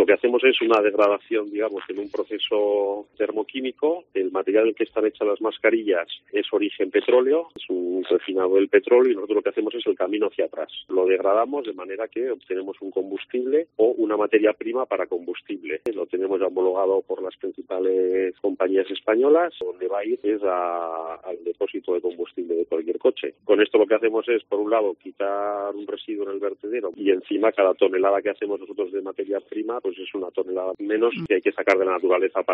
Lo que hacemos es una degradación, digamos, en un proceso termoquímico. El material del que están hechas las mascarillas es origen petróleo, es un refinado del petróleo, y nosotros lo que hacemos es el camino hacia atrás. Lo degradamos de manera que obtenemos un combustible o una materia prima para combustible. Lo tenemos ya homologado por las principales compañías españolas. Donde va a ir es al depósito de combustible de cualquier coche. Con esto lo que hacemos es, por un lado, quitar un residuo en el vertedero, y encima cada tonelada que hacemos nosotros de materia prima pues es una tonelada menos que hay que sacar de la naturaleza para